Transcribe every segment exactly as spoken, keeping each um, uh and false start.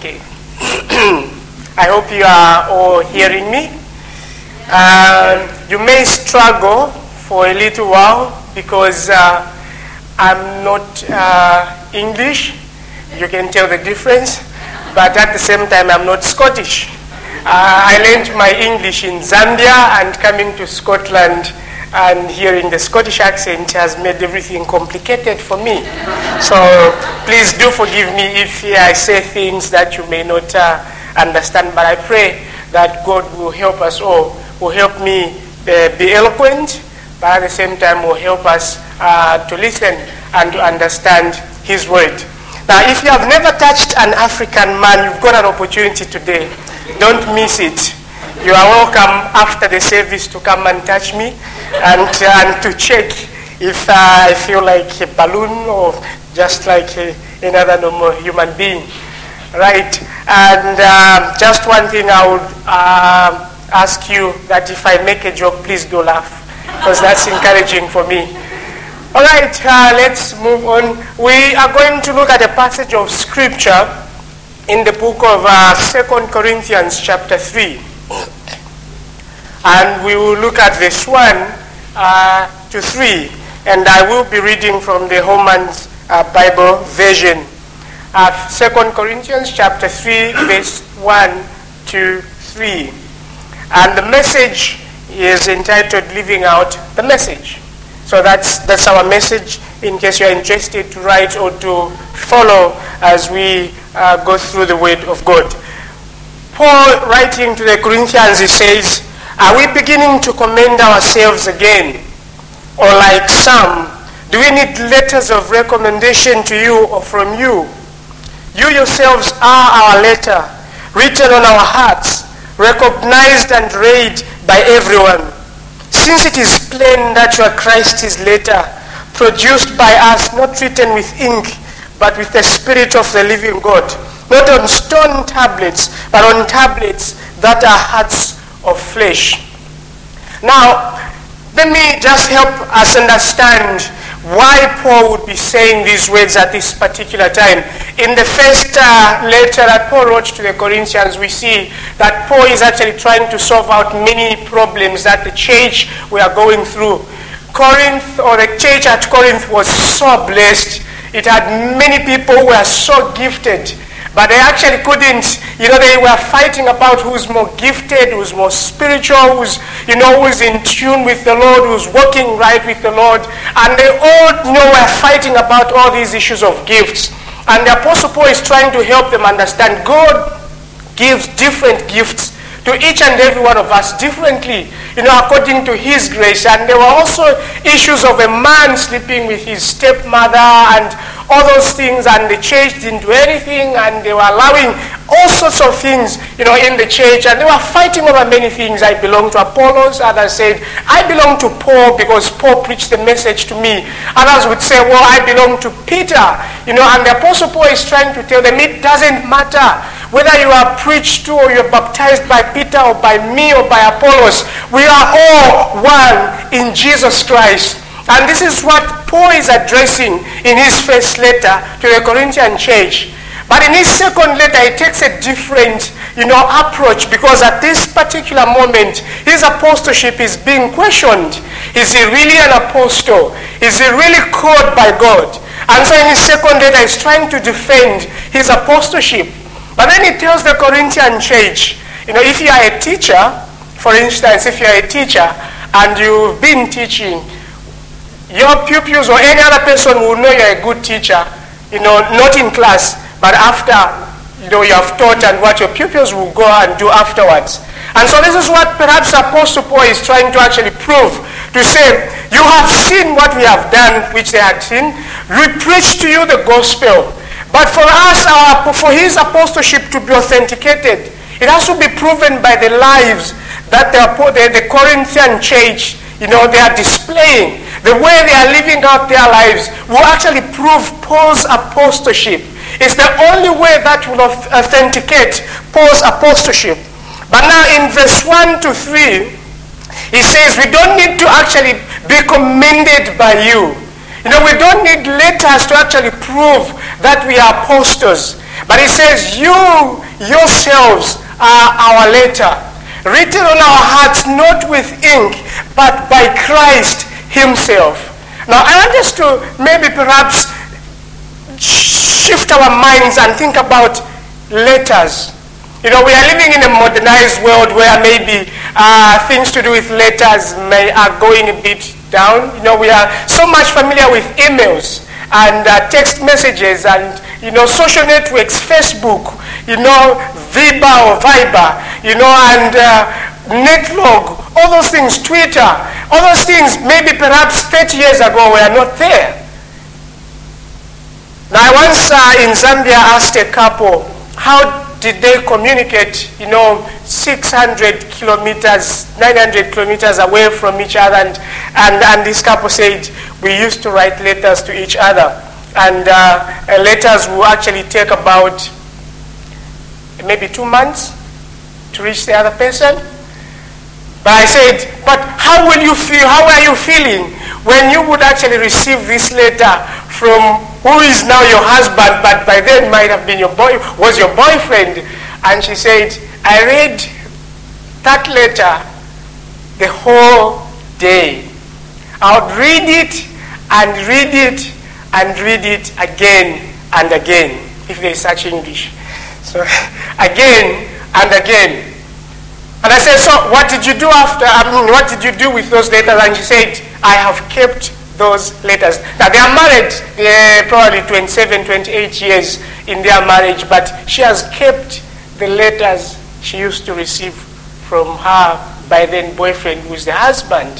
Okay. I hope you are all hearing me. Uh, you may struggle for a little while because uh, I'm not uh, English. You can tell the difference. But at the same time, I'm not Scottish. Uh, I learned my English in Zambia, and coming to Scotland and hearing the Scottish accent has made everything complicated for me. So please do forgive me if I say things that you may not uh, understand, but I pray that God will help us all, will help me uh, be eloquent, but at the same time will help us uh, to listen and to understand His word. Now, if you have never touched an African man, you've got an opportunity today. Don't miss it. You are welcome after the service to come and touch me and, uh, and to check if uh, I feel like a balloon or just like a, another normal human being. Right? And uh, just one thing I would uh, ask you, that if I make a joke, please do laugh, because that's encouraging for me. All right, uh, let's move on. We are going to look at a passage of scripture in the book of uh, Second Corinthians chapter three. And we will look at verse one uh, to three. And I will be reading from the Holman's uh, Bible version. Uh, Second Corinthians chapter three, verse one to three. And the message is entitled Living Out the Message. So that's, that's our message, in case you're interested to write or to follow as we uh, go through the Word of God. Paul, writing to the Corinthians, he says, "Are we beginning to commend ourselves again? Or like some, do we need letters of recommendation to you or from you? You yourselves are our letter, written on our hearts, recognized and read by everyone. Since it is plain that you are Christ's letter, produced by us, not written with ink, but with the Spirit of the living God, not on stone tablets, but on tablets that are hearts of flesh." Now, let me just help us understand why Paul would be saying these words at this particular time. In the first uh, letter that Paul wrote to the Corinthians, we see that Paul is actually trying to solve out many problems that the church we are going through. Corinth, or the church at Corinth, was so blessed. It had many people who were so gifted, but they actually couldn't, you know, they were fighting about who's more gifted, who's more spiritual, who's, you know, who's in tune with the Lord, who's walking right with the Lord. And they all, you know, were fighting about all these issues of gifts. And the Apostle Paul is trying to help them understand God gives different gifts to each and every one of us differently, you know, according to His grace. And there were also issues of a man sleeping with his stepmother and all those things, and the church didn't do anything, and they were allowing all sorts of things, you know, in the church, and they were fighting over many things. I belong to Apollos. Others said, I belong to Paul because Paul preached the message to me. Others would say, well, I belong to Peter, you know, and the Apostle Paul is trying to tell them it doesn't matter whether you are preached to or you're baptized by Peter or by me or by Apollos. We are all one in Jesus Christ. And this is what Paul is addressing in his first letter to the Corinthian church. But in his second letter, he takes a different, you know, approach, because at this particular moment, his apostleship is being questioned. Is he really an apostle? Is he really called by God? And so in his second letter, he's trying to defend his apostleship. But then he tells the Corinthian church, you know, if you are a teacher, for instance, if you are a teacher and you've been teaching, your pupils or any other person will know you're a good teacher, you know, not in class, but after, you know, you have taught, and what your pupils will go and do afterwards. And so this is what perhaps Apostle Paul is trying to actually prove, to say, you have seen what we have done, which they had seen. We preach to you the gospel. But for us, our, for his apostleship to be authenticated, it has to be proven by the lives that the, the, the Corinthian church, you know, they are displaying. The way they are living out their lives will actually prove Paul's apostleship. It's the only way that will authenticate Paul's apostleship. But now in verse one to three, he says we don't need to actually be commended by you. You know, we don't need letters to actually prove that we are apostles. But he says, you yourselves are our letter, written on our hearts, not with ink, but by Christ himself. Now I want us to maybe perhaps shift our minds and think about letters. You know, we are living in a modernized world where maybe uh, things to do with letters may are going a bit down. You know, we are so much familiar with emails and uh, text messages and, you know, social networks, Facebook, you know, Viber or Viber, you know, and uh, Netlog, all those things, Twitter, all those things maybe perhaps thirty years ago were not there. Now, I once uh, in Zambia asked a couple, how did they communicate, you know, six hundred kilometers, nine hundred kilometers away from each other? And, and, and this couple said, we used to write letters to each other. And uh, letters will actually take about maybe two months to reach the other person. But I said, but how will you feel, how are you feeling when you would actually receive this letter from who is now your husband, but by then might have been your boy, was your boyfriend? And she said, I read that letter the whole day. I would read it and read it and read it again and again, if there is such English. So again and again. And I said, so what did you do after, I mean, what did you do with those letters? And she said, I have kept those letters. Now they are married, they're probably twenty-seven, twenty-eight years in their marriage, but she has kept the letters she used to receive from her by then boyfriend, who is the husband.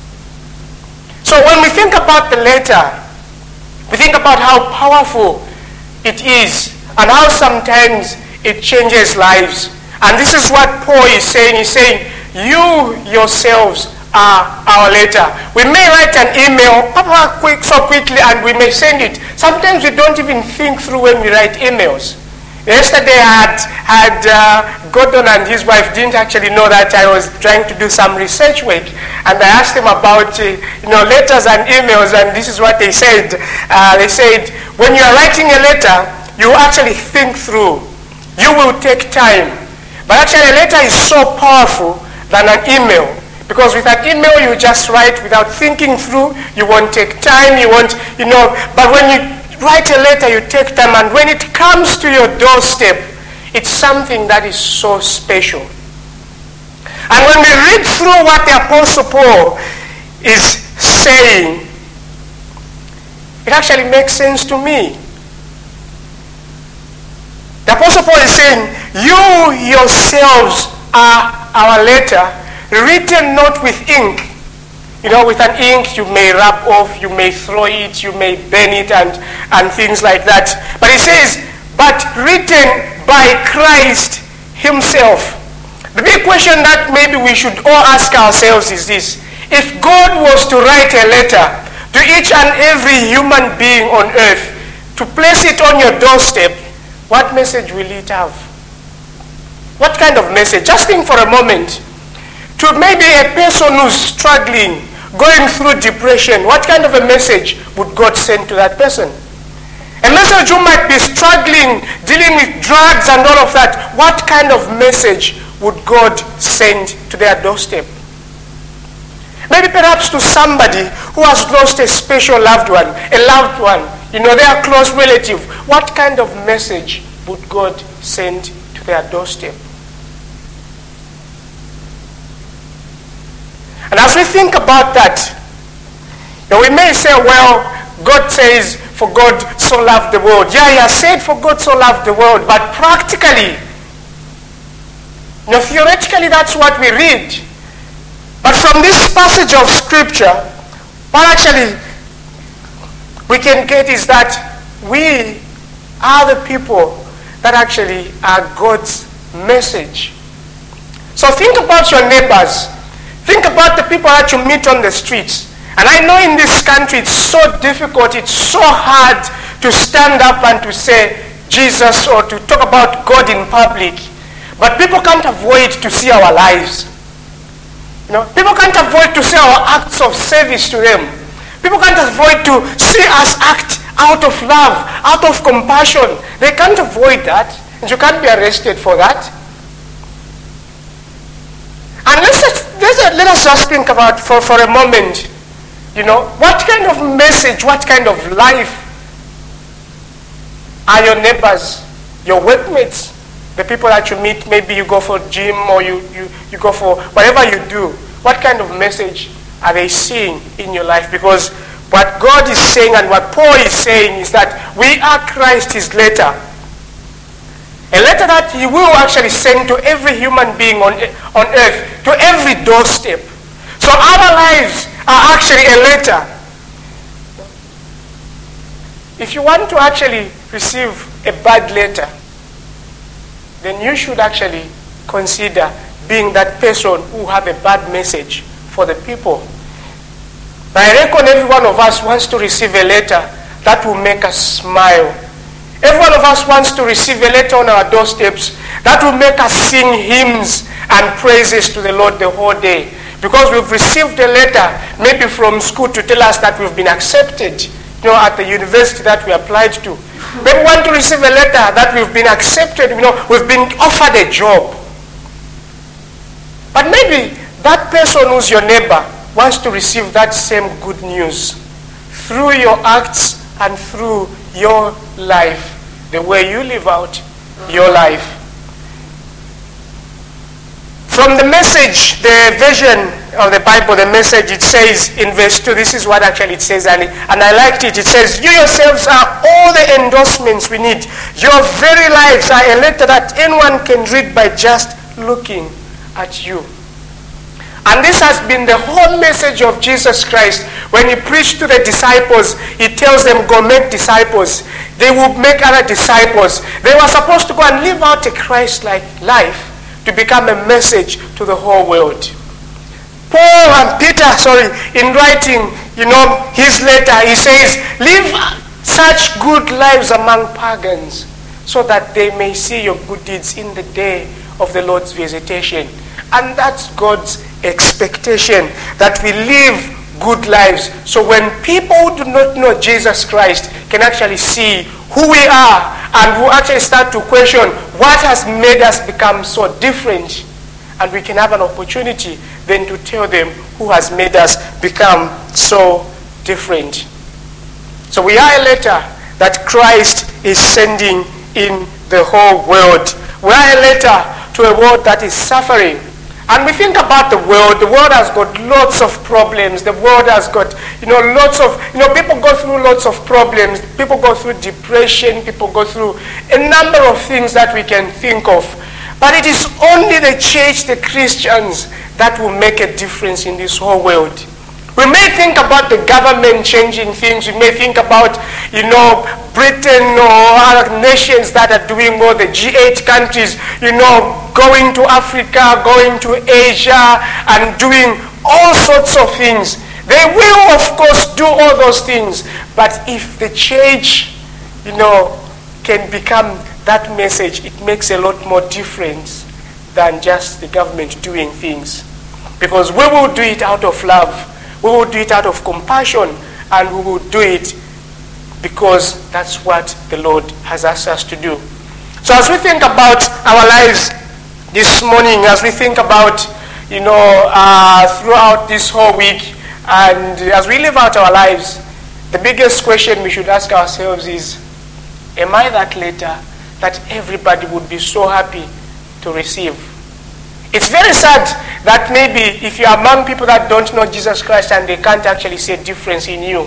So when we think about the letter, we think about how powerful it is and how sometimes it changes lives. And this is what Paul is saying. He's saying, you yourselves are our letter. We may write an email quick, so quickly, and we may send it. Sometimes we don't even think through when we write emails. Yesterday I had, had uh, Gordon and his wife didn't actually know that I was trying to do some research work. And I asked them about uh, you know, letters and emails, and this is what they said. Uh, they said, when you are writing a letter, you actually think through. You will take time. But actually a letter is so powerful than an email. Because with an email you just write without thinking through, you won't take time, you won't, you know, but when you write a letter you take time, and when it comes to your doorstep, it's something that is so special. And when we read through what the Apostle Paul is saying, it actually makes sense to me. The Apostle Paul is saying, you yourselves are our letter, written not with ink. You know, with an ink you may rub off, you may throw it, you may burn it, and, and things like that. But he says, but written by Christ himself. The big question that maybe we should all ask ourselves is this. If God was to write a letter to each and every human being on earth, to place it on your doorstep, what message will it have? What kind of message? Just think for a moment. To maybe a person who's struggling, going through depression, what kind of a message would God send to that person? A message who might be struggling, dealing with drugs and all of that, what kind of message would God send to their doorstep? Maybe perhaps to somebody who has lost a special loved one, a loved one, you know, their close relative. What kind of message would God send to their doorstep? And as we think about that, you know, we may say, well, God says, for God so loved the world. Yeah, he has said, for God so loved the world, but practically, you know, theoretically, that's what we read. But from this passage of Scripture, what actually we can get is that we are the people that actually are God's message. So think about your neighbors. Think about the people that you meet on the streets. And I know in this country it's so difficult, it's so hard to stand up and to say Jesus or to talk about God in public. But people can't avoid to see our lives. You know, people can't avoid to see our acts of service to them. People can't avoid to see us act out of love, out of compassion. They can't avoid that. And you can't be arrested for that. And let's just, let's, let us just think about for, for a moment, you know, what kind of message, what kind of life are your neighbors, your workmates, the people that you meet, maybe you go for gym or you, you, you go for whatever you do, what kind of message are they seeing in your life? Because what God is saying and what Paul is saying is that we are Christ's letter. A letter that he will actually send to every human being on, on earth, to every doorstep. So our lives are actually a letter. If you want to actually receive a bad letter, then you should actually consider being that person who have a bad message for the people. I reckon every one of us wants to receive a letter that will make us smile. Every one of us wants to receive a letter on our doorsteps that will make us sing hymns and praises to the Lord the whole day. Because we've received a letter, maybe from school, to tell us that we've been accepted, you know, at the university that we applied to. Maybe we want to receive a letter that we've been accepted, you know, we've been offered a job. But maybe that person who's your neighbor wants to receive that same good news through your acts and through your life, the way you live out your life. From the message, the version of the Bible, the message, it says in verse two, this is what actually it says, and, it, and I liked it. It says, you yourselves are all the endorsements we need. Your very lives are a letter that anyone can read by just looking at you. And this has been the whole message of Jesus Christ. When he preached to the disciples, he tells them, go make disciples. They will make other disciples. They were supposed to go and live out a Christ-like life to become a message to the whole world. Paul and Peter, sorry, in writing, you know, his letter, he says, live such good lives among pagans so that they may see your good deeds in the day of the Lord's visitation. And that's God's expectation, that we live good lives. So when people who do not know Jesus Christ can actually see who we are and who actually start to question what has made us become so different, and we can have an opportunity then to tell them who has made us become so different. So we are a letter that Christ is sending in the whole world. We are a letter to a world that is suffering. And we think about the world. The world has got lots of problems. The world has got, you know, lots of, you know, people go through lots of problems. People go through depression. People go through a number of things that we can think of. But it is only the church, the Christians, that will make a difference in this whole world. We may think about the government changing things. We may think about, you know, Britain or other nations that are doing well, the G eight countries, you know, going to Africa, going to Asia, and doing all sorts of things. They will, of course, do all those things. But if the church, you know, can become that message, it makes a lot more difference than just the government doing things. Because we will do it out of love. We will do it out of compassion, and we will do it because that's what the Lord has asked us to do. So as we think about our lives this morning, as we think about, you know, uh, throughout this whole week, and as we live out our lives, the biggest question we should ask ourselves is, am I that letter that everybody would be so happy to receive? It's very sad that maybe if you're among people that don't know Jesus Christ and they can't actually see a difference in you.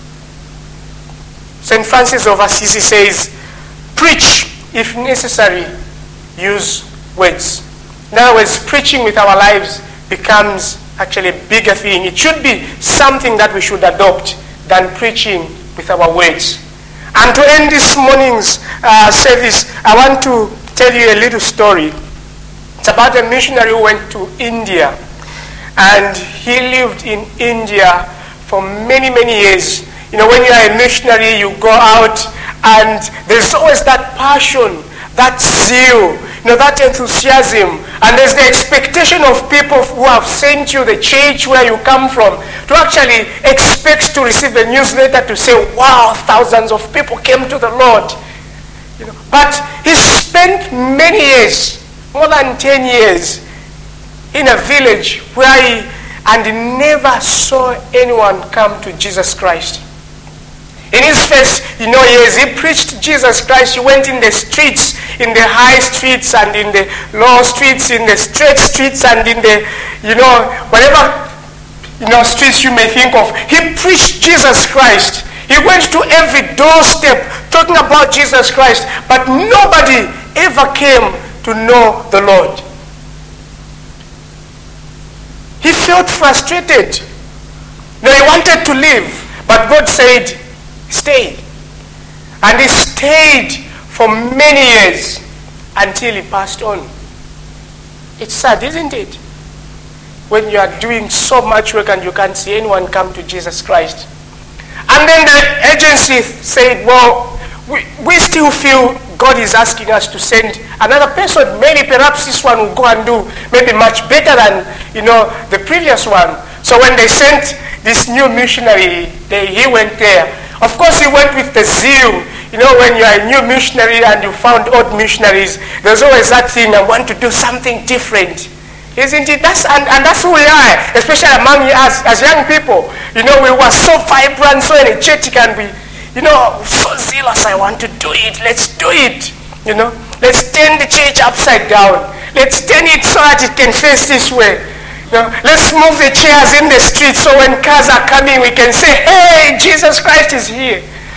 Saint Francis of Assisi says, preach if necessary, use words. In other words, preaching with our lives becomes actually a bigger thing. It should be something that we should adopt than preaching with our words. And to end this morning's uh, service, I want to tell you a little story. It's about a missionary who went to India, and he lived in India for many, many years. You know, when you are a missionary, you go out, and there's always that passion, that zeal, you know, that enthusiasm, and there's the expectation of people who have sent you, the church where you come from, to actually expect to receive a newsletter to say, wow, thousands of people came to the Lord. You know, but he spent many years, more than ten years, in a village where he and he never saw anyone come to Jesus Christ. In his first, you know, years, he preached Jesus Christ. He went in the streets, in the high streets and in the low streets, in the straight streets and in the, you know, whatever, you know, streets you may think of. He preached Jesus Christ. He went to every doorstep talking about Jesus Christ, but nobody ever came to know the Lord. He felt frustrated. No, he wanted to leave, but God said, stay. And he stayed for many years until he passed on. It's sad, isn't it? When you are doing so much work and you can't see anyone come to Jesus Christ. And then the agency said, well, we, we still feel God is asking us to send another person. Maybe perhaps this one will go and do maybe much better than, you know, the previous one. So when they sent this new missionary, they, he went there. Of course, he went with the zeal. You know, when you are a new missionary and you found old missionaries, there's always that thing, I want to do something different. Isn't it? That's, and, and that's who we are, especially among us as young people. You know, we were so vibrant, so energetic, and we, you know, so zealous, I want to do it, let's do it. You know, let's turn the church upside down. Let's turn it so that it can face this way. You know, let's move the chairs in the street so when cars are coming, we can say, hey, Jesus Christ is here.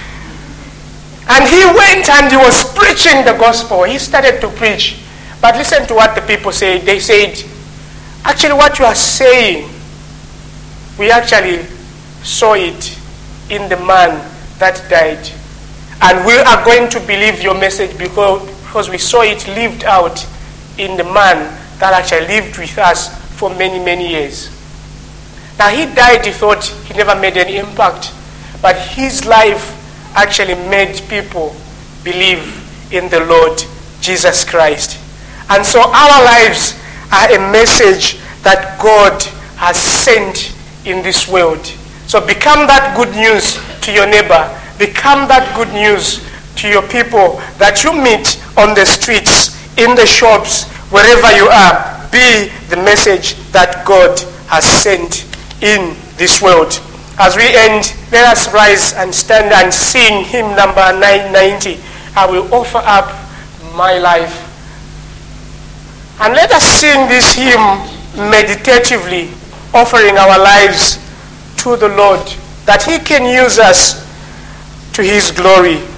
And he went and he was preaching the gospel. He started to preach. But listen to what the people said. They said, actually what you are saying, we actually saw it in the man that died. And we are going to believe your message because, because we saw it lived out in the man that actually lived with us for many, many years. Now he died, he thought he never made any impact. But his life actually made people believe in the Lord Jesus Christ. And so our lives are a message that God has sent in this world. So become that good news to your neighbor. Become that good news to your people that you meet on the streets, in the shops, wherever you are. Be the message that God has sent in this world. As we end, let us rise and stand and sing hymn number nine ninety. I will offer up my life. And let us sing this hymn meditatively, offering our lives to the Lord, that he can use us to his glory.